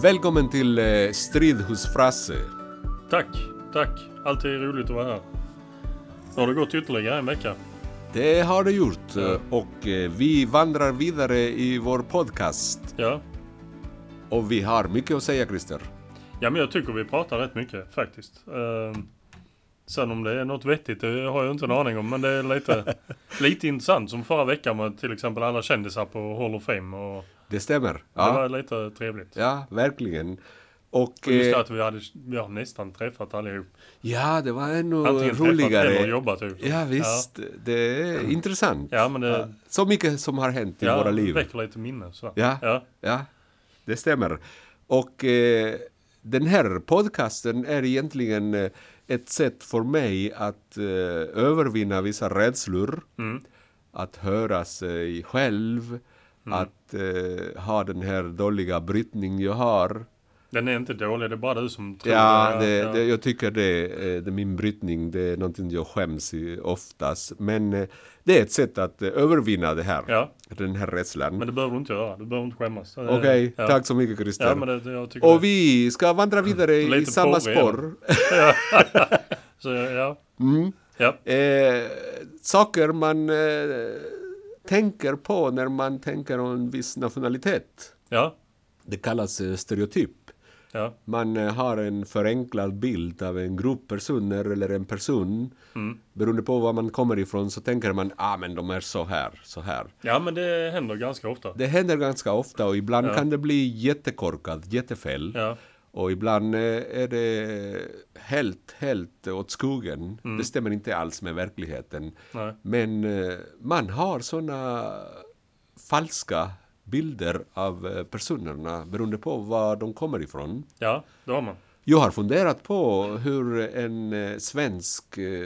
Välkommen till Strid hos Frasse. Tack. Alltid roligt att vara här. Har det gått ytterligare en vecka? Det har det gjort. Och vi vandrar vidare i vår podcast. Ja. Och vi har mycket att säga, Christer. Ja, men jag tycker vi pratar rätt mycket faktiskt. Sen om det är något vettigt, det har jag inte en aning om. Men det är lite intressant, som förra veckan med till exempel alla kändisar på Hall of Fame. Och Det stämmer. det Ja, var lite trevligt. ja verkligen. Och Just att vi har nästan träffat allihop. ja, det var ännu Antingen roligare. träffat eller jobbat ihop. Ja, visst. Det är intressant. Ja, men det Så mycket som har hänt i våra liv. väcker lite minne. Så. Ja, det stämmer. Och den här podcasten är egentligen ett sätt för mig att övervinna vissa rädslor. Att höra sig själv. Att ha den här dåliga brytning jag har. Den är inte dålig, det är bara du som tror det. Jag tycker det min brytning, det är någonting jag skäms i oftast. Men det är ett sätt att övervinna det här. Ja. Den här rädslan. Men det behöver du inte göra, du behöver inte skämmas. Okej, tack så mycket, Christer. Ja, men jag tycker och vi ska vandra vidare i samma spår. Ja. Så, ja. Ja. Saker man tänker på när man tänker om en viss nationalitet. Ja. Det kallas stereotyp. Ja. Man har en förenklad bild av en grupp personer eller en person. Beroende på var man kommer ifrån så tänker man, men de är så här. Ja, men det händer ganska ofta. Det händer ganska ofta och ibland kan det bli jättekorkat, jättefel. Ja. Och ibland är det helt åt skogen. Det stämmer inte alls med verkligheten. Nej. Men man har såna falska bilder av personerna beroende på var de kommer ifrån. Ja, det har man. Jag har funderat på hur en svensk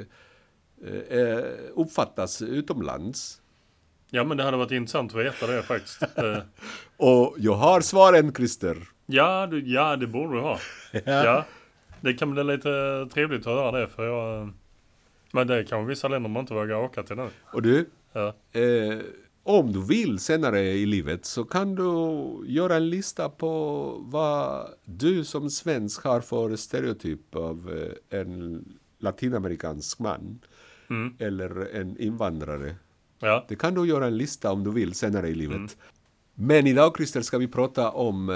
uppfattas utomlands. Ja, men det hade varit intressant att veta det faktiskt. Och jag har svaren, Christer. Ja, det borde du ha. Ja. Det kan bli lite trevligt att höra det, för men det kan vissa länder man inte vågar åka till nu. Och du, Ja. om du vill senare i livet så kan du göra en lista på vad du som svensk har för stereotyp av en latinamerikansk man eller en invandrare. Ja. Det kan du göra en lista om du vill senare i livet. Men idag, Christer, ska vi prata om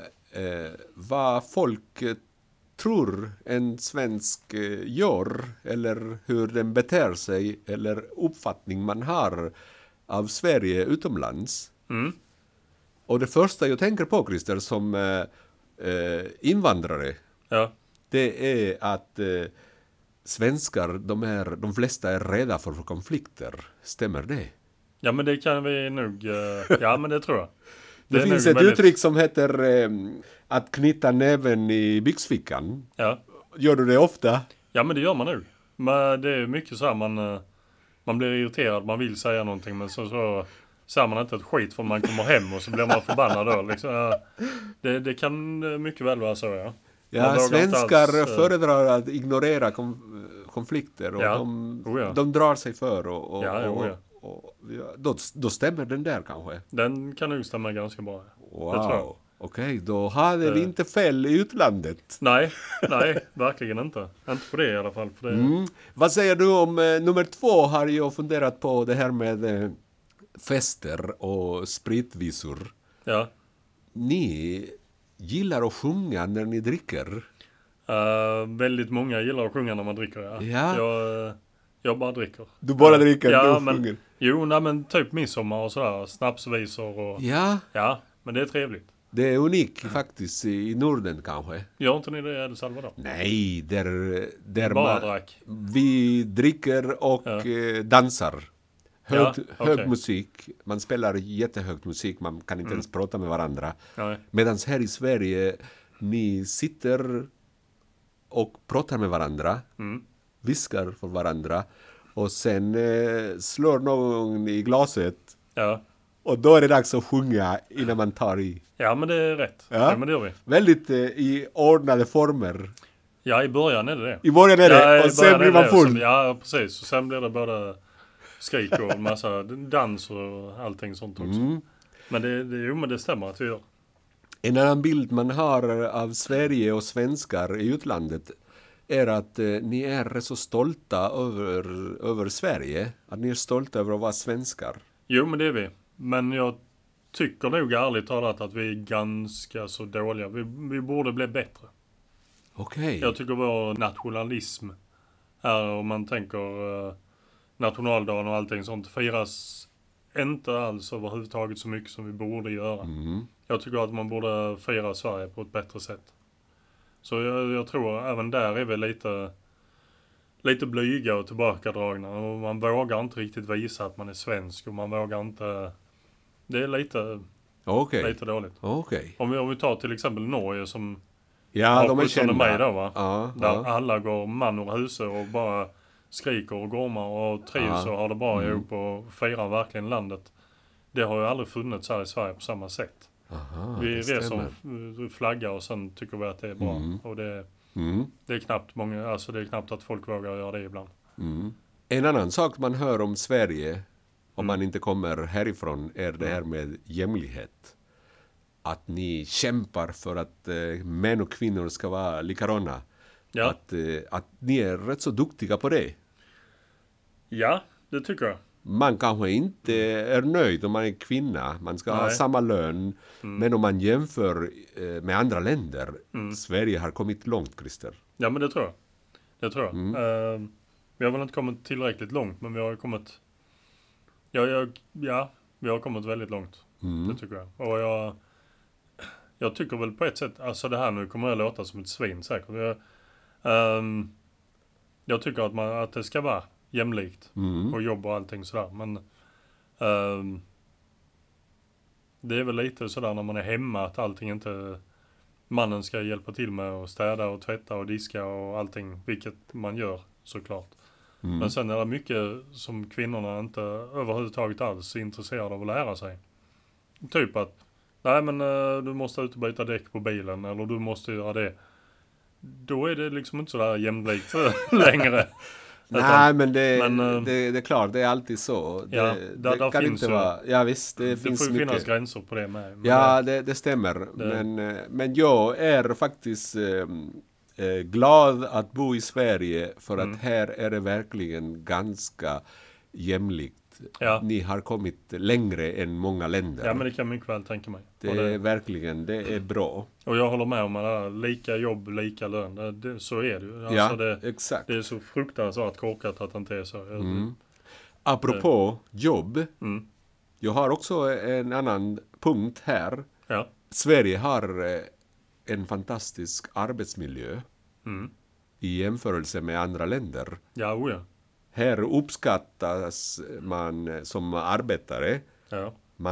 vad folk tror en svensk gör eller hur den beter sig eller uppfattning man har av Sverige utomlands. Och det första jag tänker på, Christer, som invandrare, det är att svenskar, de flesta är rädda för konflikter. Stämmer det? Ja, men det kan vi nog... ja, men det tror jag. Det finns ett uttryck som heter att knyta näven i byxfickan. Ja. Gör du det ofta? Ja, men det gör man nog. Men det är mycket så här, man blir irriterad, man vill säga någonting, men så säger man inte ett skit för man kommer hem och så blir man förbannad då. Liksom. Det kan mycket väl vara så, ja. Ja, svenskar föredrar att ignorera konflikter och de drar sig för och då stämmer den där kanske. Den kan nog stämma ganska bra. Wow, okej, då hade vi inte fel i utlandet. Nej, verkligen inte. Inte på det i alla fall. För det. Vad säger du om nummer 2? Har jag funderat på det här med fester och spritvisor. Ja. Ni gillar att sjunga när ni dricker? Väldigt många gillar att sjunga när man dricker, ja. Jag bara dricker. Du bara dricker, ja, du sjunger? Jo, men typ midsommar och sådär. Snapsvisor och... Ja, men det är trevligt. Det är unikt faktiskt i Norden kanske. Gör inte ni det i El Salvador? Nej, där bara drack. Vi dricker och dansar. Hög musik. Man spelar jättehögt musik. Man kan inte ens prata med varandra. Medan här i Sverige ni sitter och pratar med varandra. Viskar för varandra. Och sen slår någon i glaset. Ja. Och då är det dags att sjunga innan man tar i. Ja, men det är rätt. Ja, men det gör vi. Väldigt i ordnade former. Ja, i början är det. I början är det, och sen blir man full. Ja, precis. Och sen blir det både skrik och en massa dans och allting sånt också. Men det stämmer att vi gör. En annan bild man har av Sverige och svenskar i utlandet är att ni är så stolta över Sverige. Att ni är stolta över att vara svenskar. Jo, men det är vi. Men jag tycker nog ärligt talat att vi är ganska så dåliga. Vi borde bli bättre. Okej. Jag tycker vår nationalism här, om man tänker nationaldagen och allting sånt, firas inte alls överhuvudtaget så mycket som vi borde göra. Mm. Jag tycker att man borde fira Sverige på ett bättre sätt. Så jag tror även där är vi lite blyga och tillbakadragna. Och man vågar inte riktigt visa att man är svensk. Och man vågar inte... Det är lite dåligt. Okej. Om vi tar till exempel Norge som Ja, har de är 17 kända. maj då, va? Ja, Där alla går man ur huset och bara skriker och gormar och trivs och har det bra ihop och firar verkligen landet. Det har ju aldrig funnits här i Sverige på samma sätt. Aha, Vi det reser stämmer. och flaggar och sen tycker vi att det är bra. Och det är knappt det är knappt att folk vågar göra det ibland. En annan sak man hör om Sverige, om man inte kommer härifrån, är det här med jämlikhet. Att ni kämpar för att män och kvinnor ska vara likadana. Ja. Att ni är rätt så duktiga på det. Ja, det tycker jag. Man kanske inte är nöjd om man är kvinna. Man ska ha samma lön. Men om man jämför med andra länder. Sverige har kommit långt, Christer. Ja, men det tror jag. Vi har väl inte kommit tillräckligt långt, men vi har kommit... vi har kommit väldigt långt. Det tycker jag. Och jag tycker väl på ett sätt, alltså det här nu kommer jag låta som ett svin säkert. Jag tycker att det ska vara jämlikt och jobb och allting sådär. Men det är väl lite sådär när man är hemma att allting inte... Mannen ska hjälpa till med att städa och tvätta och diska och allting, vilket man gör såklart. Men sen är det mycket som kvinnorna inte överhuvudtaget alls är intresserade av att lära sig. Typ att, nej men du måste ut och byta däck på bilen eller du måste göra det. Då är det liksom inte sådär jämlikt längre. Nej, men det är klart, det är alltid så. Det kan inte vara... Ja, visst, det finns får ju mycket. finnas gränser på det med. Ja, det stämmer. Men jag är faktiskt glad att bo i Sverige för att här är det verkligen ganska jämlikt. Ja. Ni har kommit längre än många länder. Ja, men det kan jag mycket väl tänka mig. Det är verkligen, det är bra. Och jag håller med om att lika jobb, lika lön. Så är det ju. Ja, exakt. Det är så fruktansvärt korkat att det inte är så. Apropå jobb. Jag har också en annan punkt här. Ja. Sverige har en fantastisk arbetsmiljö i jämförelse med andra länder. Ja, oja. Här uppskattas man som arbetare. Ja.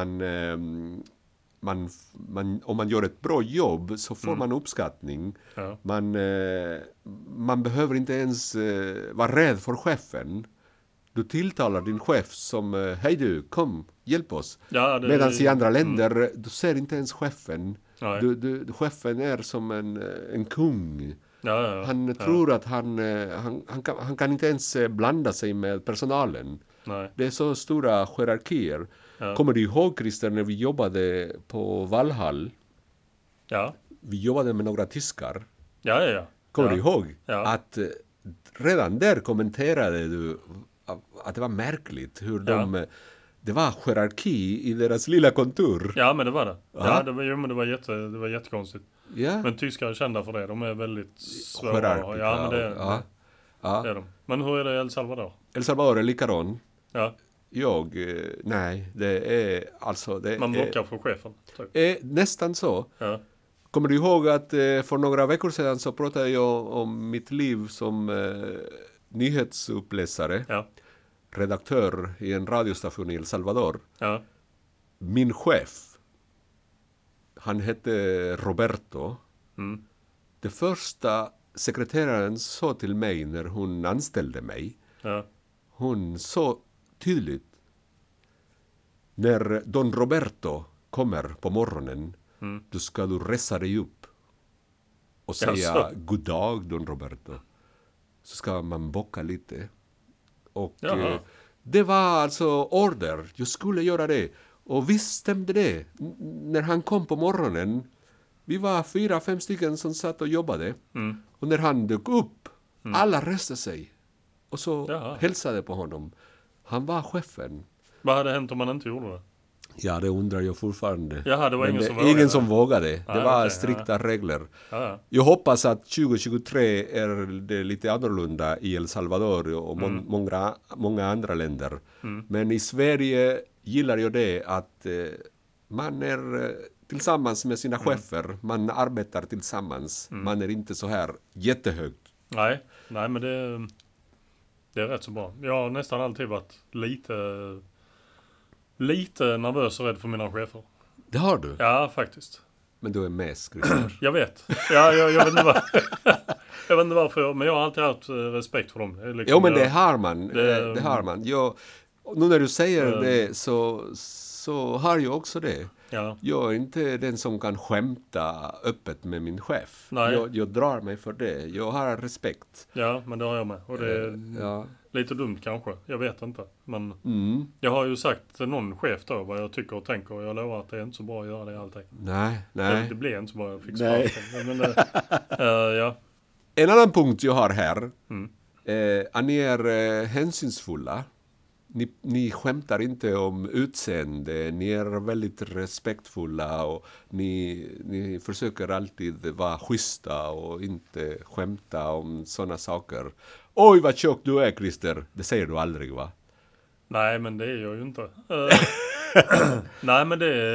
Om man gör ett bra jobb så får man uppskattning. Ja. Man behöver inte ens vara rädd för chefen. Du tilltalar din chef som hej du, kom, hjälp oss. Ja, medan i andra länder, du ser inte ens chefen. Nej. Chefen är som en kung. Ja. Han tror att han kan inte ens blanda sig med personalen. Nej. Det är så stora hierarkier. Ja. Kommer du ihåg, Christer, när vi jobbade på Valhall? Ja. Vi jobbade med några tyskar. Ja. Kommer du ihåg? Ja. Att redan där kommenterade du att det var märkligt hur det var hierarki i deras lilla kontor. Ja, men det var det. Ja. Det var jättekonstigt. Ja. Men tyskar är kända för det. De är väldigt svåra. Hierarkiska, Ja, men det ja. är de. Men hur är det i El Salvador? El Salvador är likadan. Ja. Nej, det är alltså... Man bockar för chefen. Typ. Nästan så. Ja. Kommer du ihåg att för några veckor sedan så pratade jag om mitt liv som nyhetsuppläsare. Ja. Redaktör i en radiostation i El Salvador. Ja. Min chef, han hette Roberto. Det första sekreteraren sa till mig när hon anställde mig. Ja. Hon sa tydligt, när Don Roberto kommer på morgonen, då ska du resa dig upp och säga god dag, Don Roberto. Så ska man bocka lite. Och det var alltså order. Jag skulle göra det. Och visst stämde det. När han kom på morgonen Vi var 4-5 stycken som satt och jobbade. Mm. Och när han dök upp, alla reste sig. Och så Jaha. hälsade på honom. Han var chefen. Vad hade hänt om man inte gjorde det? Ja, det undrar jag fortfarande. Jaha, det var Men ingen som ingen vågade. som vågade. Det Ah, var okej, strikta regler. Ja. Jag hoppas att 2023 är det lite annorlunda i El Salvador och många andra länder. Men i Sverige gillar jag det att man är tillsammans med sina chefer. Man arbetar tillsammans. Man är inte så här jättehögt. Nej, men det är rätt så bra. Jag har nästan alltid varit lite nervös och rädd för mina chefer. Det har du. Ja, faktiskt. Men du är med, Christer. Jag vet. Ja, jag vet inte jag vet inte varför, men jag har alltid haft respekt för dem. Det är liksom, Jo, men det har man. Det har man. Nu när du säger det så har jag också det. Ja. Jag är inte den som kan skämta öppet med min chef. Nej. Jag drar mig för det. Jag har respekt. Ja, men det har jag med. Och det är Ja. lite dumt kanske. Jag vet inte. Men Mm. jag har ju sagt till någon chef då vad jag tycker och tänker. Och jag lovar att det är inte så bra att göra det alltid. Nej. Det blir inte så bra. Jag fick Nej. sparken. Men ja. En annan punkt jag har här. Mm. Att ni är hänsynsfulla. Ni skämtar inte om utseende. Ni är väldigt respektfulla. Och ni försöker alltid vara schyssta och inte skämta om sådana saker. Oj, vad tjock du är, Christer. Det säger du aldrig, va? Nej, men det är jag ju inte. Nej, men det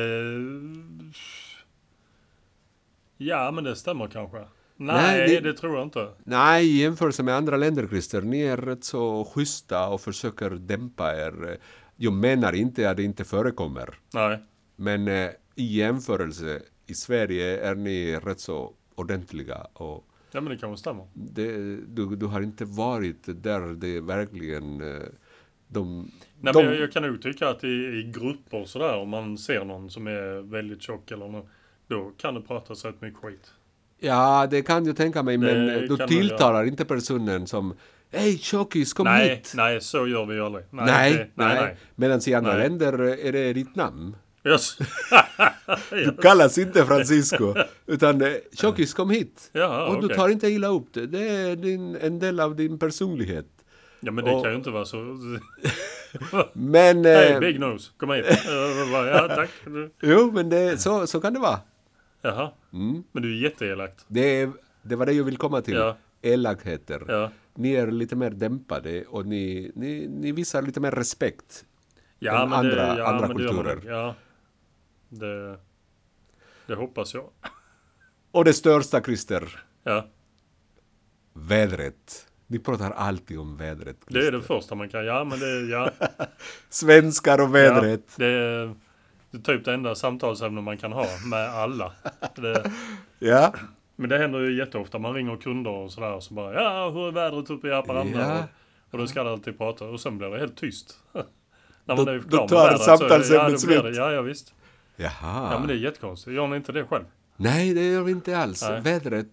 ja, men det stämmer kanske. Nej, det tror jag inte. Nej, i jämförelse med andra länder, Christer, ni är rätt så schyssta och försöker dämpa er. Jag menar inte att det inte förekommer. Nej. Men i jämförelse i Sverige är ni rätt så ordentliga. Och Ja, men det kanske stämmer. du har inte varit där det verkligen... Nej, men jag kan nog tycka att i grupper sådär, om man ser någon som är väldigt tjock eller något, då kan det pratas rätt mycket skit. Ja, det kan jag tänka mig, men du tilltalar inte personen som hej, tjockis, kom hit! Nej, så gör vi ju aldrig. Nej. Medan i andra länder är det ditt namn. Yes. Du kallas inte Francisco, utan tjockis, kom hit. Jaha, och du okej. tar inte illa upp det. Det är en del av din personlighet. Ja, men det kan ju inte vara så... Men... Hej, big nose, kom hit. Ja, tack. Jo, men så kan det vara. Jaha, men du är jätteelakt. Det var det jag vill komma till. Ja. Elakheter. Ja. Ni är lite mer dämpade och ni visar lite mer respekt än Men andra men kulturer. Det gör man. Ja, det hoppas jag. Och det största, Christer, Ja, vädret. Ni pratar alltid om vädret, Christer. det är det första man kan. Ja, men ja. Svenskar och vädret. Ja, det är typ det enda samtalsämne man kan ha med alla. Ja. Men det händer ju jätteofta. Man ringer kunder och sådär och så bara, ja, hur är vädret uppe i Haparanda? Ja. Och då ska det alltid prata. Och sen blir det helt tyst. När Då- man är då klar med tar vädret, samtalsämnet så, då blir slut. Ja, visst. Jaha. Ja, men det är jättekonstigt. Gör ni inte det själv? Nej, det gör vi inte alls. Nej. Vädret,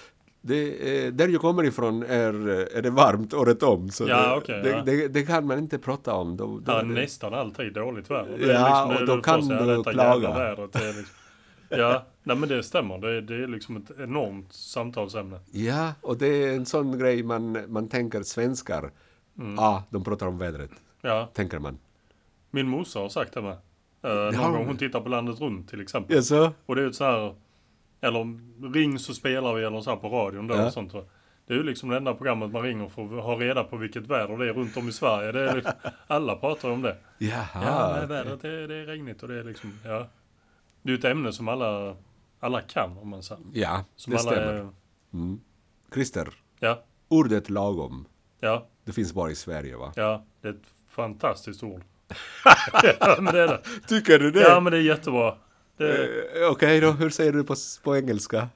där jag kommer ifrån är det varmt året om. Så Ja, okej, det kan man inte prata om. Då Ja, är det- nästan alltid dåligt väder. Ja, och då kan du klaga. Vädret, det är liksom, ja, nej men det stämmer. Det är liksom ett enormt samtalsämne. Ja, och det är en sån grej man tänker svenskar. De pratar om vädret, Ja, tänker man. min morsa har sagt det med. har Någon hon. gång hon tittar på Landet runt till exempel. Jaså? Och det är ett så här, eller ring så spelar vi eller så här på radion då Ja. och sånt. Det är ju liksom det enda programmet man ringer för att ha reda på vilket väder det är runt om i Sverige. Det är liksom, alla pratar om det. Jaha. Ja, nej, vädret det är regnigt och det är liksom, ja. Det är ju ett ämne som alla kan om man säger. Ja, Som det alla stämmer. Christer, Ja, ordet lagom, ja, det finns bara i Sverige, va? ja. Det är ett fantastiskt ord. Ja, men det är det. Tycker du det? Ja, men det är jättebra. Okej då, hur säger du på engelska?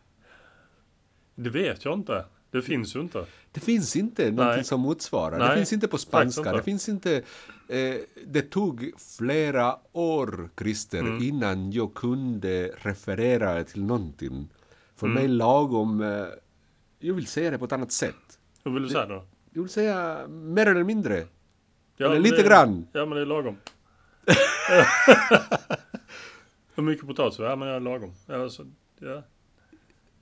Det vet jag inte. Det finns ju inte. Det finns inte någonting Nej. som motsvarar. Nej, Det finns inte på faktiskt spanska. inte. Det finns inte... det tog flera år, Christer, innan jag kunde referera till någonting. För mig lagom... jag vill säga det på ett annat sätt. Hur vill du säga då? Jag vill säga mer eller mindre. Ja, eller men lite grann. Ja, men det är lagom. Hur mycket potatis? Ja, men jag är lagom. Alltså, ja.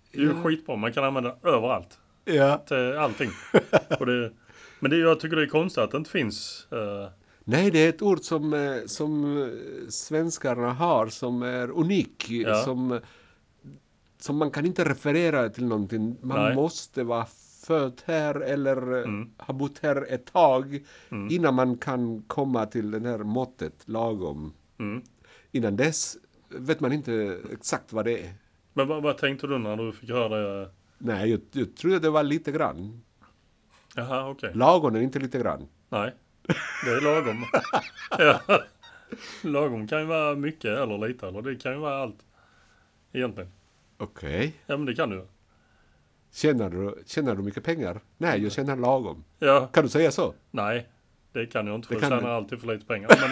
Det är ju skitbra. Man kan använda överallt. Ja. Till allting. Men jag tycker det är konstigt att det inte finns... Nej, det är ett ord som svenskarna har som är unik. Ja. Som man kan inte referera till någonting. Man måste vara född här eller ha bott här ett tag innan man kan komma till den här måttet lagom. Innan dess vet man inte exakt vad det är. Men vad tänkte du när du fick höra det? Nej, jag trodde det var lite grann. Jaha, okej. Lagom är inte lite grann. Nej, det är lagom. Ja. Lagom kan ju vara mycket eller lite. Eller det kan ju vara allt. Egentligen. Okej. Ja, men det kan du. Tjänar du mycket pengar? Nej, jag tjänar lagom. Ja. Kan du säga så? Nej, det kan jag inte. För Det jag kan tjänar du. alltid för lite pengar. Men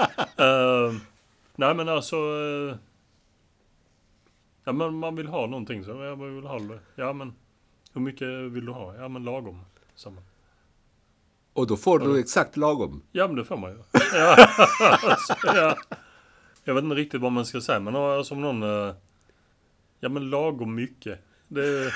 nej, men alltså... ja, men man vill ha någonting. Så jag vill ha det. Ja, men hur mycket vill du ha? Ja, men lagom. Samma. Och då får du exakt lagom. Ja, men det får man ju. Ja. Alltså, ja. Jag vet inte riktigt vad man ska säga. Men som någon... ja, men lagom mycket. Det...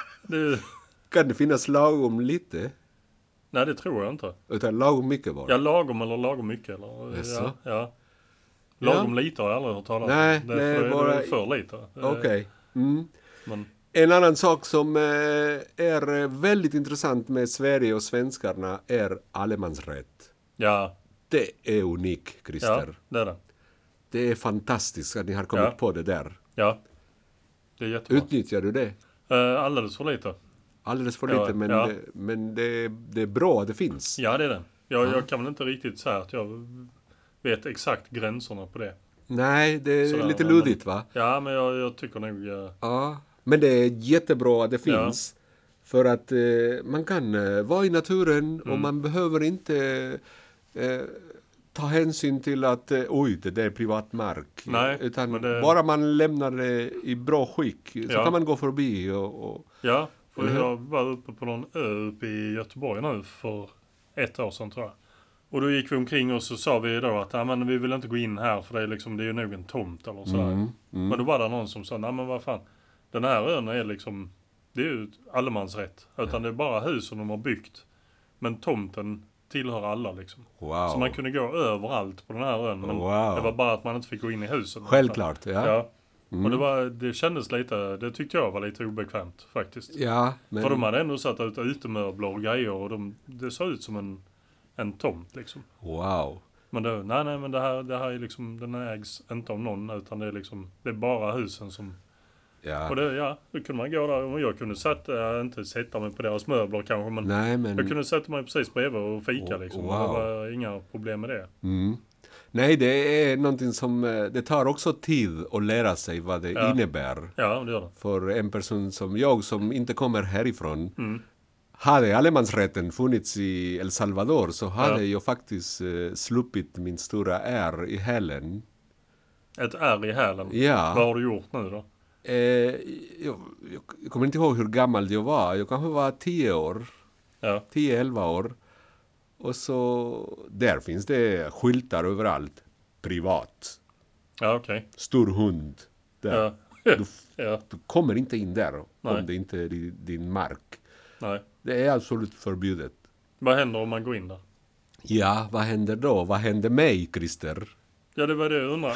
Kan det finnas lagom lite? Nej, det tror jag inte. Utan lagom mycket bara? Ja, lagom eller lagom mycket. Eller, Jaså? ja. Lagom lite har jag aldrig hört talas om. Nej, det nej, bara... är för lite. Okej. Men, En annan sak som är väldigt intressant med Sverige och svenskarna är allemansrätt. ja, Det är unik, Christer. det är det. Det är fantastiskt att ni har kommit på det där. Ja, det är jättebra. Utnyttjar du det? Alldeles för lite. Alldeles för lite, men det är bra att det finns. Ja, det är det. Jag kan väl inte riktigt säga att jag vet exakt gränserna på det. Nej, det är Sådär, lite luddigt, va? Ja, men jag tycker nog... Ja, men det är jättebra att det finns. För att man kan vara i naturen och man behöver inte ta hänsyn till att oj, det där är privat mark. Nej, utan men det... bara man lämnar det i bra skick så kan man gå förbi. Ja, för jag var uppe på någon ö uppe i Göteborg nu för 1 år sedan, tror jag. Och då gick vi omkring och så sa vi då att men vi vill inte gå in här för det är ju nog en tomt eller sådär. Men då var det någon som sa, nej men vad fan, den här ön är liksom, det är ju allemansrätt. Utan det är bara husen de har byggt. Men tomten tillhör alla liksom. Wow. Så man kunde gå överallt på den här ön. Men det var bara att man inte fick gå in i husen. Självklart, ja. Och det kändes lite, det tyckte jag var lite obekvämt faktiskt. Ja, men... För de hade ändå satt ut utemöbler och grejer och det såg ut som en tomt liksom. Wow. Men men det här är liksom, den ägs inte av någon utan det är liksom, det är bara husen som... Ja. Och då kunde man gå där och jag kunde inte sätta mig på deras möbler kanske, men jag kunde sätta mig precis bredvid och fika liksom. Wow. Det var inga problem med det. Nej, det är någonting som, det tar också tid att lära sig vad det innebär. Ja, det gör det. För en person som jag som inte kommer härifrån, hade allemansrätten funnits i El Salvador så hade jag faktiskt sluppit min stora R i hälen. Ett R i hälen? Ja. Vad har du gjort nu då? Jag kommer inte ihåg hur gammal jag var. Jag kanske var 10 år. Ja. 10-11 år. Och så där finns det skyltar överallt. Privat. Ja, okej. Stor hund. Där. Ja. Du kommer inte in där Nej. om det inte är din mark. Nej. Det är absolut förbjudet. Vad händer om man går in där? Ja, vad händer då? Vad händer mig, Christer? Ja, det var det jag undrar.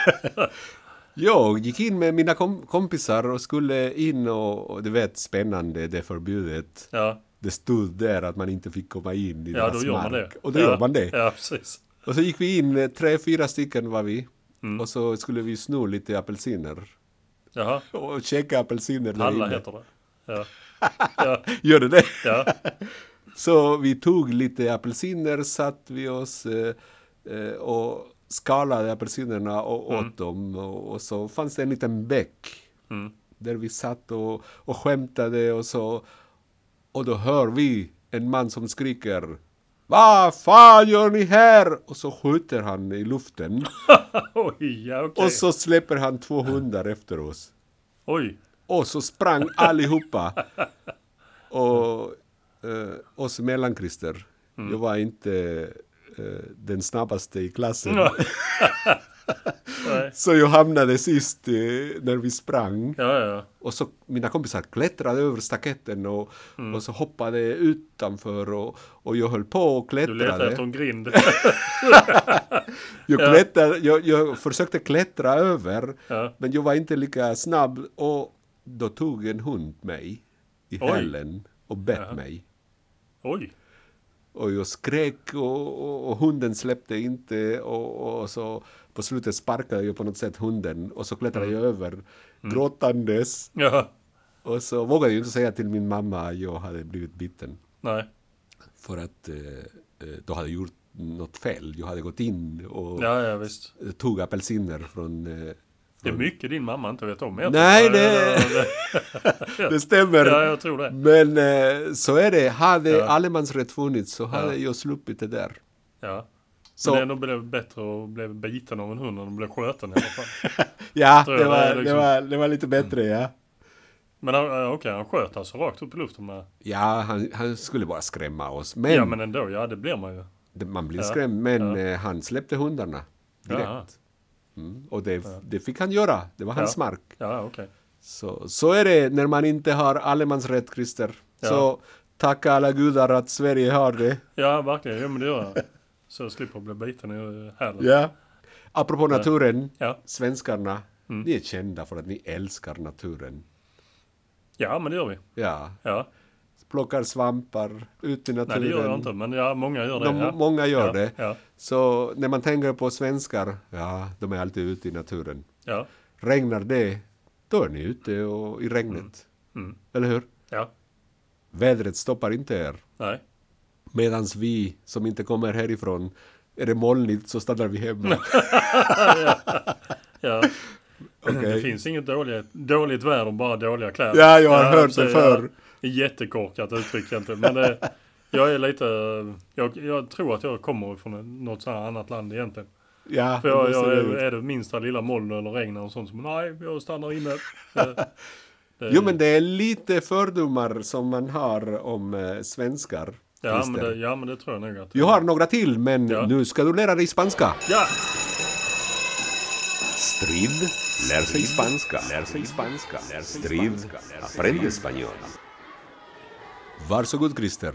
Jag gick in med mina kompisar och skulle in och du vet, spännande, det är förbjudet. Ja. Det stod där att man inte fick komma in i deras då gör mark. man det. Och då gör man det. Ja, precis. Och så gick vi in, 3-4 stycken var vi. Och så skulle vi sno lite apelsiner. Jaha. Och checka apelsiner där Alla inne. heter det. Ja. Ja. Gör det? Ja. Så vi tog lite apelsiner, satt vi oss och skalade apelsinerna och åt dem. Och så fanns det en liten bäck. Där vi satt och skämtade och så. Och då hör vi en man som skriker: vad fan gör ni här? Och så skjuter han i luften. Oj, ja, okej. Och så släpper han 2 hundar efter oss. Oj. Och så sprang allihopa. Och oss mellankrister. Jag var inte den snabbaste i klassen. Nej. Så jag hamnade sist när vi sprang. Ja. Och så mina kompisar klättrade över staketten och så hoppade utanför och jag höll på och Du letade klättrade. efter en grind. Jag försökte klättra över, Ja. men jag var inte lika snabb och då tog en hund mig i Oj. hälen och bet mig. Oj. Och jag skrek och hunden släppte inte och så på slutet sparkade jag på något sätt hunden och så klättrade jag över gråtandes. Ja. Och så vågade jag inte säga till min mamma att jag hade blivit biten. Nej. För att då hade jag gjort något fel. Jag hade gått in och Ja, visst. tog apelsiner från... Det är mycket din mamma inte vet om. Nej, det stämmer. Ja, jag tror det. Men så är det. Hade allemansrätt funnits så hade jag sluppit det där. Ja. Så, Men det ändå blev bättre att bli biten av en hund än att bli sköten i alla fall. ja, tror jag det var lite bättre, ja. Men okej, han sköt alltså rakt upp i luften med... Ja, han skulle bara skrämma oss. Ja, men ändå, det blir man ju. Man blir skrämd, men han släppte hundarna direkt. Ja. Och det fick han göra. Det var hans mark. Ja, okej. Så är det när man inte har allemansrätt, Christer. Ja. Så tacka alla gudar att Sverige har det. Ja, verkligen. Ja, men det gör jag. Så jag slipper bli biten i hälen. Ja. Apropå naturen, Ja. svenskarna, ni är kända för att ni älskar naturen. Ja, men det gör vi. Ja. Ja. Plockar svampar ut i naturen. Nej, det gör jag inte. Men ja, många gör det. Många gör det. Ja. Så när man tänker på svenskar, de är alltid ute i naturen. Ja. Regnar det, då är ni ute och i regnet. Eller hur? Ja. Vädret stoppar inte er. Nej. Medans vi som inte kommer härifrån, är det molnigt så stannar vi hemma. Ja. Okay. Det finns inget dåligt väder, bara dåliga kläder. Ja, jag har hört det förr. Jättekorkat uttryck egentligen. Men jag är lite... Jag tror att jag kommer från något sådant annat land egentligen. Ja, för jag är det minsta lilla moln eller regn och sånt som nej, jag stannar inne. Jo, men det är lite fördomar som man har om svenskar. Ja men det tror jag nog att... Jag har några till, men nu ska du lära dig spanska. Ja! Strid lär sig spanska. Strid aprende español. Varsågod, Christer.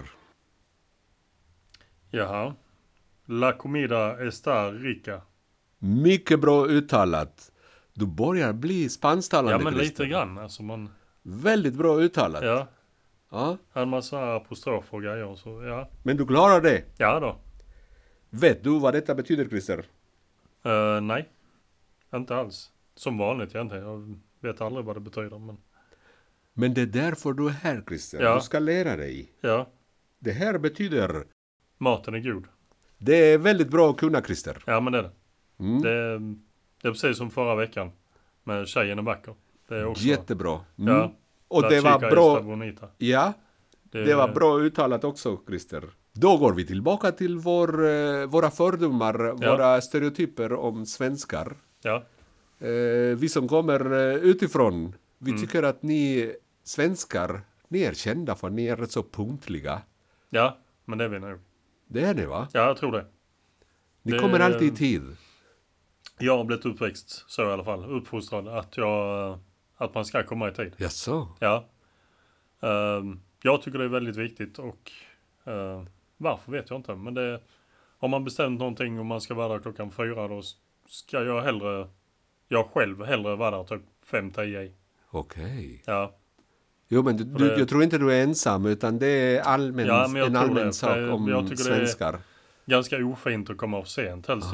Jaha. La comida está rica. Mycket bra uttalat. Du börjar bli spansktalande, Ja, men Christer. lite grann. Alltså man... Väldigt bra uttalat. Ja. Ja. En massa apostrofer och grejer. Så, ja. Men du klarar det. Ja då. Vet du vad detta betyder, Christer? Nej. Inte alls. Som vanligt egentligen. Jag vet aldrig vad det betyder. Men det är därför du är här, Christer. Ja. Du ska lära dig. Ja. Det här betyder... Maten är god. Det är väldigt bra att kunna, Christer. Ja, men det är det. Det är precis som förra veckan. Med tjejen och vacker. Det är också... Jättebra. Ja. Och La det var chica bra... esta bonita. Ja, det var bra uttalat också, Christer. Då går vi tillbaka till våra fördomar, våra stereotyper om svenskar. Ja. Vi som kommer utifrån, vi tycker att ni svenskar, ni är kända för att ni är rätt så punktliga. Ja, men det är vi nog. Det är ni, va? Ja, jag tror det. Ni kommer alltid i tid. Jag har blivit uppväxt så i alla fall. Uppfostrad att man ska komma i tid. Jaså? Ja. Jag tycker det är väldigt viktigt och varför vet jag inte. Men har man bestämt någonting och man ska vara där klockan 4, då ska jag själv hellre vara där typ 5-10. Okej. Ja. Jo, men jag tror inte du är ensam, utan det är en allmän sak om svenskar. Ganska ofint att komma för sent. Helst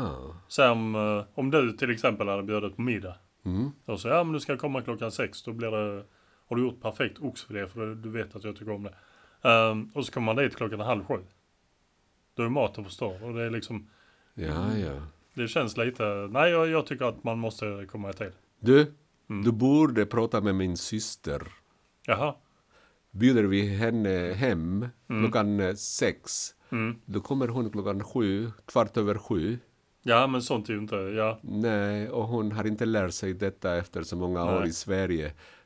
om du till exempel hade bjudit på middag. Då så, men du ska komma klockan 6. Då har du gjort perfekt oxfilé, för du vet att jag tycker om det. Och så kommer man dit klockan 6:30. Då är maten förstår. Och det är liksom... Ja. Det känns lite... Nej, jag tycker att man måste komma i tid. Du borde prata med min syster. Jaha. Bjuder vi henne hem klockan 6. Då kommer hon klockan 7, 7:15. Ja, men sånt är ju inte... Ja. Nej, och hon har inte lärt sig detta efter så många år i Sverige.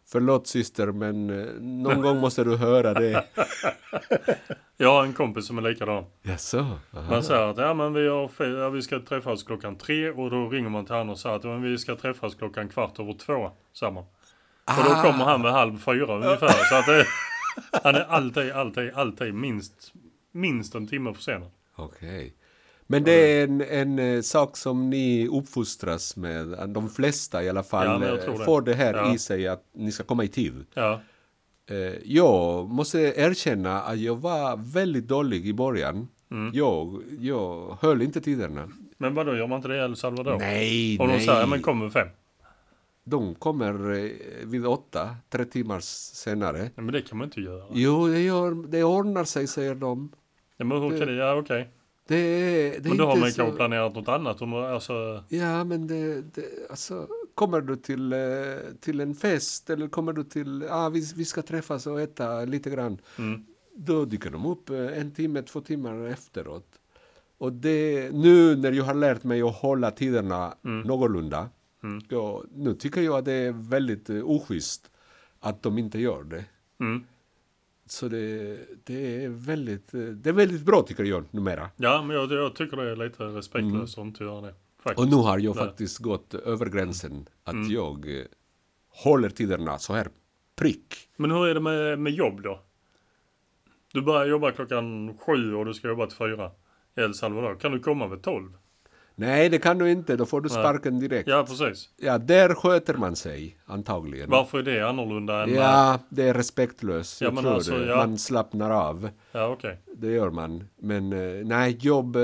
Förlåt syster, men någon gång måste du höra det. Jag har en kompis som är likadan. Jaså? Man säger att men vi ska träffas 3:00 och då ringer man till honom och säger att vi ska träffas 2:15 samman. Och då kommer han med 3:30 ungefär. Så att han är alltid minst en timme försenad. Okej. Men det är en sak som ni uppfostras med. De flesta i alla fall får det här i sig att ni ska komma i tid. Ja. Jag måste erkänna att jag var väldigt dålig i början. Jag höll inte tiderna. Men vadå, gör man inte det i El Salvador? Nej, och de säger, men kommer 5. De kommer vid 8, 3 timmar senare. Nej, men det kan man inte göra. Jo, det ordnar sig, säger de. Ja, men okej. Det men då har man så... kanske planerat något annat. Alltså... Ja, men alltså, kommer du till en fest eller kommer du till, vi ska träffas och äta lite grann. Då dyker de upp 1 timme, 2 timmar efteråt. Och nu när jag har lärt mig att hålla tiderna någorlunda, nu tycker jag att det är väldigt oschysst att de inte gör det. Så det är väldigt bra, tycker jag, numera. Ja, men jag tycker det är lite respektlöst att inte göra det. Faktiskt. Och nu har jag faktiskt gått över gränsen att jag håller tiderna så här prick. Men hur är det med jobb då? Du börjar jobba 7:00 och du ska jobba till 4 i El Salvador. Kan du komma vid 12? Nej, det kan du inte. Då får du sparken direkt. Ja, precis. Ja, där sköter man sig antagligen. Varför är det annorlunda än... Ja, det är respektlöst. Ja, jag men tror alltså, det. Man slappnar av. Ja, okej. Det gör man. Men nej, jobb,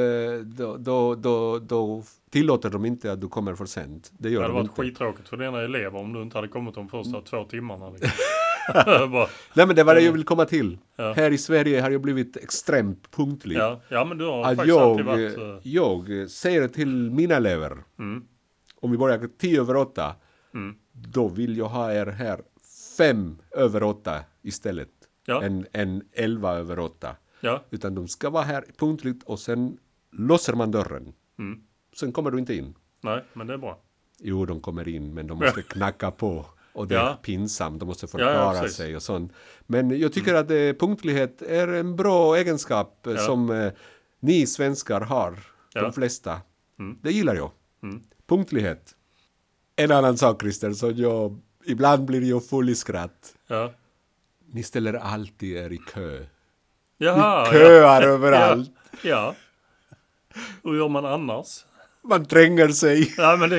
då tillåter de inte att du kommer för sent. Det gör de inte. Det hade varit skittråkigt för dina elever om du inte hade kommit de första 2 timmarna. Liksom. Nej, men det var det jag vill komma till. Ja. Här i Sverige har jag blivit extremt punktlig. Ja, men du har att faktiskt alltid varit... jag säger till mina elever, om vi börjar 7:50, då vill jag ha er här 5:05 istället. Ja. Än 11:08. Ja. Utan de ska vara här punktligt och sen låser man dörren. Sen kommer du inte in. Nej, men det är bra. Jo, de kommer in, men de måste knacka på. Och det är pinsamt, de måste förklara sig och sånt. Men jag tycker att punktlighet är en bra egenskap som ni svenskar har. De flesta. Det gillar jag. Punktlighet. En annan sak, Christer, så ibland blir jag full i skratt. Ja. Ni ställer alltid er i kö. Jaha, ni köar överallt. Ja. Hur gör man annars? Man tränger sig. Ja, men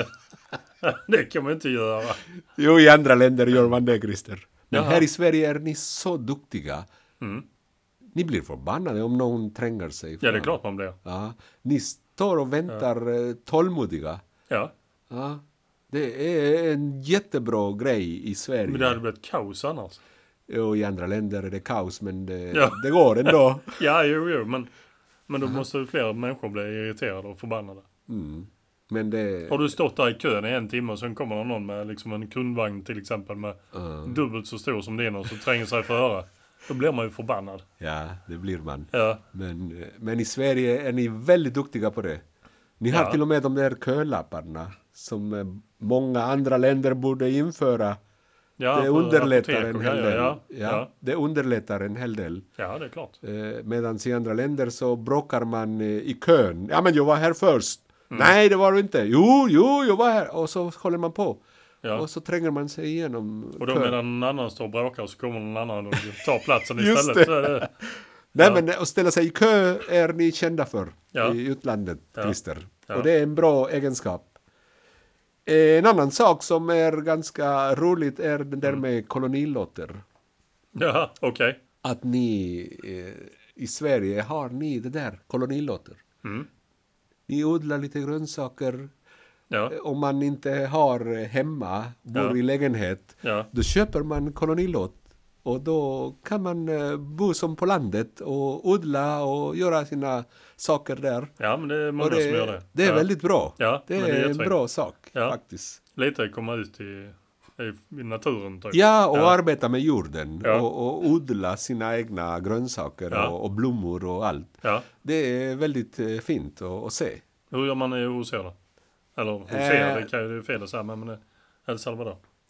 det kan man inte göra. Jo, i andra länder gör man det, Christer. Men här i Sverige är ni så duktiga. Ni blir förbannade om någon tränger sig. Ja, det är klart man blir. Ja. Ni står och väntar tålmodiga. Ja. Ja. Det är en jättebra grej i Sverige. Men det hade blivit kaos annars. Jo, i andra länder är det kaos, men det går ändå. Ja, jo, men då måste ju fler människor bli irriterade och förbannade. Men har du stått där i kön i 1 timme och sen kommer någon med liksom en kundvagn till exempel med dubbelt så stor som din och så tränger sig före. Då blir man ju förbannad. Ja, det blir man. Ja. Men i Sverige är ni väldigt duktiga på det. Ni har till och med de där kölapparna som många andra länder borde införa. Ja, det underlättar en hel del. Ja. Det underlättar en hel del. Ja, det är klart. Medan i andra länder så bråkar man i kön. Ja, men jag var här först. Nej, det var du inte. Jo, jag var här. Och så håller man på. Ja. Och så tränger man sig igenom och då medan någon annan står och bråkar så kommer någon annan och tar platsen Just istället. Det. Nej, men att ställa sig i kö är ni kända för i utlandet, Christer. Och det är en bra egenskap. En annan sak som är ganska roligt är den där med kolonilotter. Ja, okej. Att ni i Sverige har ni det där, kolonilotter. Ni odlar lite grönsaker. Ja. Om man inte har hemma, bor i lägenhet, då köper man kolonilott. Och då kan man bo som på landet och odla och göra sina saker där. Ja, men det är många som gör det. Det är väldigt bra. Ja, det är en bra sak faktiskt. Lite komma ut i naturen. Typ. Ja, och arbeta med jorden och odla sina egna grönsaker och blommor och allt. Ja. Det är väldigt fint att se. Hur gör man i Hosea då? Eller Hosea, det är fel att säga, men El Salvador.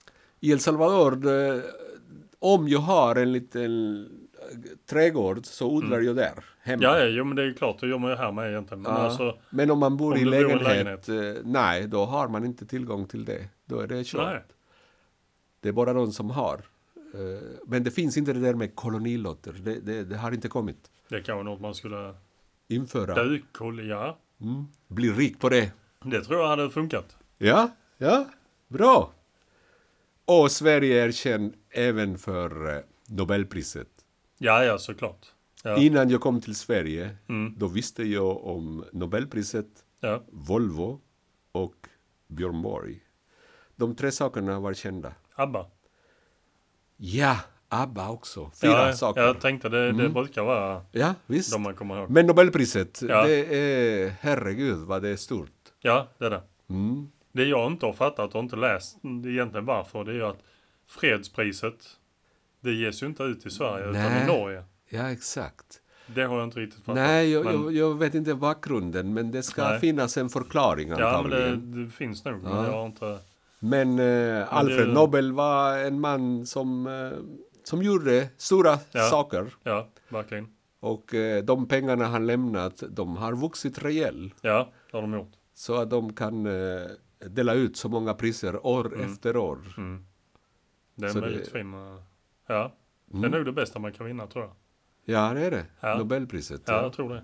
I El Salvador, om jag har en liten trädgård så odlar jag där hemma. Ja, jo, men det är ju klart, det gör man ju här med egentligen. Men, alltså, men om man bor om i du bor i en lägenhet, nej, då har man inte tillgång till det. Då är det kört. nej. Det är bara de som har. Men det finns inte det där med kolonilotter. Det har inte kommit. Det kan vara något man skulle Införa. ja. Bli rik på det. Det tror jag hade funkat. Ja, bra. Och Sverige är känd även för Nobelpriset. Ja, såklart. Ja. Innan jag kom till Sverige, Mm. då visste jag om Nobelpriset, Ja. Volvo och Björn Borg. De 3 sakerna var kända. ABBA. Ja, ABBA också. 4 saker. Jag tänkte det brukar vara Ja, visst. de man kommer ihåg. Men Nobelpriset, Ja. det är, herregud vad det är stort. Ja, det är det. Mm. Det jag inte har fattat och inte läst egentligen varför, det är ju att fredspriset, det ges ju inte ut i Sverige utan i Norge. Ja, exakt. Det har jag inte riktigt fattat. Nej, men, jag vet inte bakgrunden, men det ska Nej. finnas en förklaring ja, men antagligen. det finns nog, men Ja. jag har inte... Men Alfred Nobel var en man som gjorde stora saker. Ja, verkligen. Och de pengarna han lämnat, de har vuxit rejält. Ja, det har de gjort. Så att de kan dela ut så många priser år efter år. Mm. Det är Så en väldigt fin... Ja, det är nog det bästa man kan vinna, tror jag. Ja, det är det. Ja. Nobelpriset. Ja, jag tror det.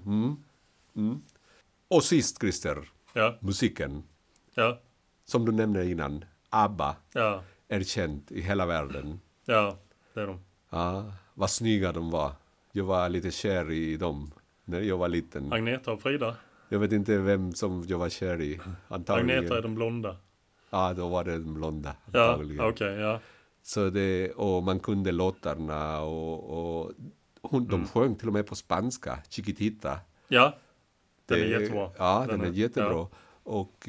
Och sist, Christer, Ja, musiken. ja, Som du nämnde innan, ABBA ja, är känt i hela världen. ja, det är de. Ja, vad snygga de var. Jag var lite kär i dem när jag var liten. Agneta och Frida. Jag vet inte vem som jag var kär i. Antagligen. Agneta är den blonda. Ja, då var det den blonda. Ja, Antagligen. okej, ja. Så det, och man kunde låtarna och de sjöng till och med på spanska, Chiquitita. Ja, den är jättebra. Ja, den är jättebra. Ja. Och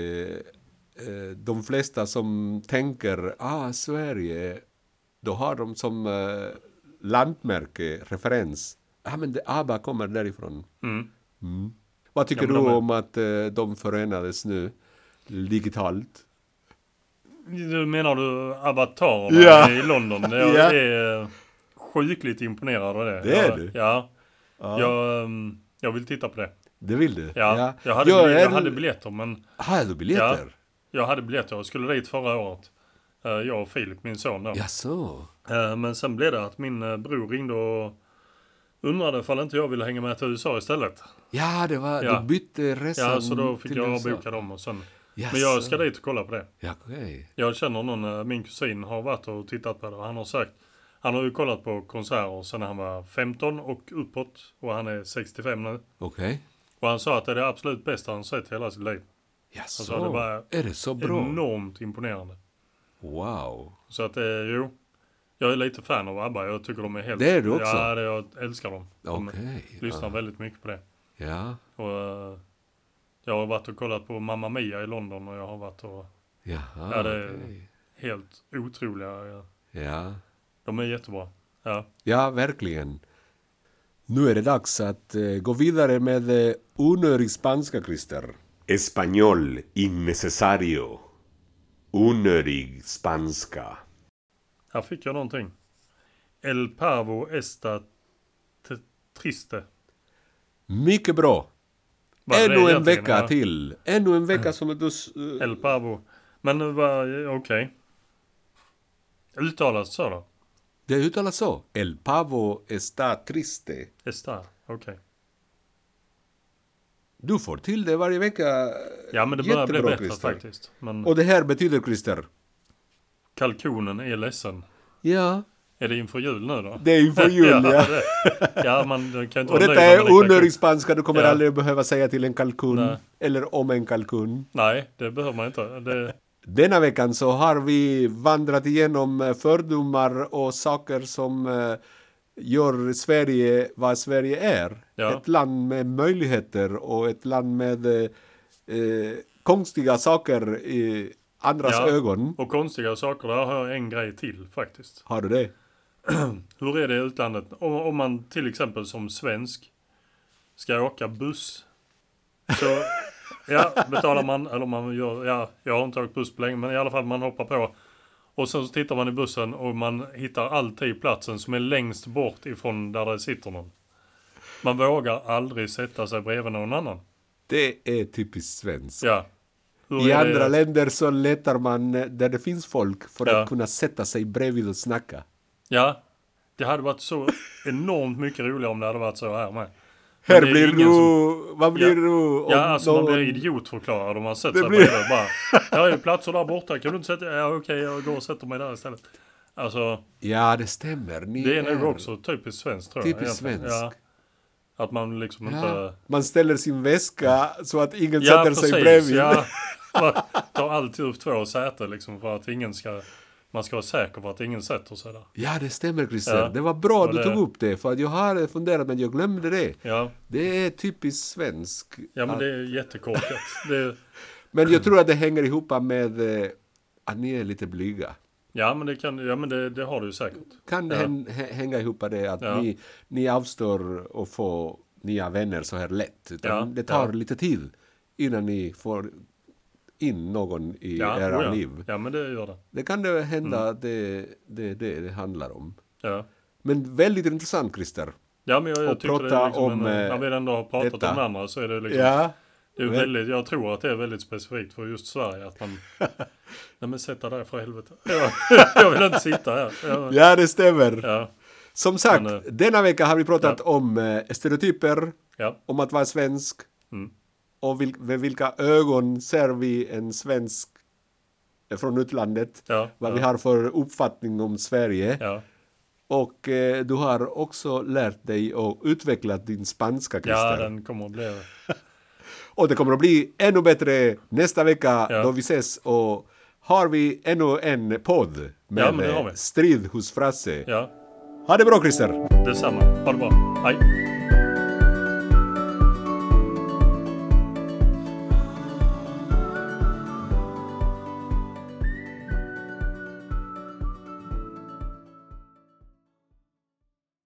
de flesta som tänker, Sverige, då har de som landmärke, referens. Men ABBA kommer därifrån. Vad tycker du om att de förenades nu digitalt? Du menar du avatarerna i London? Jag är sjukligt imponerad av det. Det är du? Ja. Jag vill titta på det. Det vill du? Ja. Jag hade biljetter, men... Hade du biljetter? Ja, jag hade biljetter. Jag skulle dit förra året. Jag och Filip, min son då. Jaså? Men sen blev det att min bror ringde och undrade ifall inte jag ville hänga med till USA istället. Ja, det var... Ja. Du bytte resan. Ja, så då fick till jag USA. avboka dem och sen... Jaså. Men jag ska dit och kolla på det. Ja, okej. Jag känner någon, min kusin har varit och tittat på det och han har sagt, han har ju kollat på konserter sedan han var 15 och uppåt och han är 65 nu. Okej. Och han sa att det är det absolut bästa han sett hela sitt liv. Jaså, Alltså, det var är det så bra? Enormt imponerande. Wow. Så att jag är lite fan av ABBA, jag tycker de är helt... Det är du också? Ja, jag älskar dem. Okej. Lyssnar väldigt mycket på det. Ja. Och jag har varit och kollat på Mamma Mia i London och jag har varit och... Jaha, det är okej. helt otroliga. Ja. De är jättebra. Ja. Ja, verkligen. Nu är det dags att gå vidare med onödig spanska, Christer. Español innecesario. Onödig spanska. Här fick jag någonting. El pavo está triste. Mycket bra. Vad är det Ännu en egentligen? vecka Ja. till. Ännu en vecka som du... El pavo. Men okej. Uttalas så då? Det uttalas så. El pavo está triste. Está, okej. Du får till det varje vecka. Ja, men det börjar bli Jättebra, bättre Christer. faktiskt. Men Och det här betyder, Christer? kalkonen är ledsen. Ja, Är det inför jul nu då? det är inför jul, ja. Ja, man kan inte Och vara detta nöjd är med lika onödig kul. spanska. Du kommer Ja. aldrig behöva säga till en kalkun. Nej. Eller om en kalkun. Nej, det behöver man inte. Denna veckan så har vi vandrat igenom fördomar och saker som gör Sverige vad Sverige är. Ja. Ett land med möjligheter och ett land med konstiga saker i andras ögon. Och konstiga saker, där har jag en grej till faktiskt. Har du det? Hur är det i utlandet? Om man till exempel som svensk ska åka buss, så betalar man, eller man gör, jag har inte åkt buss på länge, men i alla fall man hoppar på Och sen så tittar man i bussen och man hittar alltid platsen som är längst bort ifrån där det sitter någon. Man vågar aldrig sätta sig bredvid någon annan. Det är typiskt svenskt. Ja. I andra länder så letar man där det finns folk för att kunna sätta sig bredvid och snacka. Ja, det hade varit så enormt mycket roligare om det hade varit så här med. Här blir du... Vad blir du? Ja, alltså man blir idiotförklarad om man sätter sig bredvid och bara... Jag är platser där borta, kan du inte sätta... Ja, okej, jag går och sätter mig där istället. Alltså... Ja, det stämmer. Det är nog också typiskt svenskt, tror jag. Typiskt svenskt. Ja. Att man liksom inte... Man ställer sin väska så att ingen sätter sig bredvid. Ja, man tar alltid upp 2 säten liksom för att ingen ska... Man ska vara säker på att ingen sätter sig där. Ja, det stämmer, Christer. Ja. Det var bra att du tog upp det. För att jag har funderat, men jag glömde det. Ja. Det är typiskt svensk. Ja, men det är jättekorkat. Men jag tror att det hänger ihop med att ni är lite blyga. Ja, men det kan... Ja, men det har du säkert. Kan det hänga ihop med det att ni avstår och få nya vänner så här lätt. Utan det tar lite tid innan ni får in någon i era liv. Ja, men det gör det. Det kan det hända att det handlar om. Ja. Men väldigt intressant, Christer. Ja, men jag tycker det är liksom när vi ändå har pratat detta. om den andra så är det liksom... Ja. Det är väldigt, jag tror att det är väldigt specifikt för just Sverige att man... Nej, men sätta där för helvete. Jag vill inte sitta här. Ja, det stämmer. Ja. Som sagt, denna vecka har vi pratat om stereotyper, om att vara svensk. Och med vilka ögon ser vi en svensk från utlandet. Vad vi har för uppfattning om Sverige. Ja. Och du har också lärt dig och utvecklat din spanska, Christer. Ja, den kommer att bli... Och det kommer att bli ännu bättre nästa vecka då vi ses. Och har vi ännu en podd med Strid hos Frasse. Ja. Ha det bra, Christer. Detsamma. Ha det bra. Hej.